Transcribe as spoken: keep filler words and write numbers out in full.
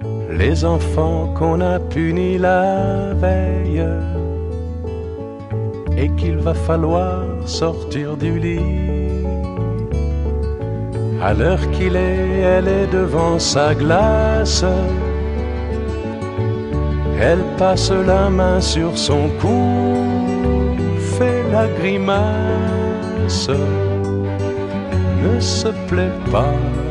les enfants qu'on a punis la veille et qu'il va falloir sortir du lit. À l'heure qu'il est, elle est devant sa glace. Elle passe la main sur son cou, fait la grimace. Ne se plaît pas,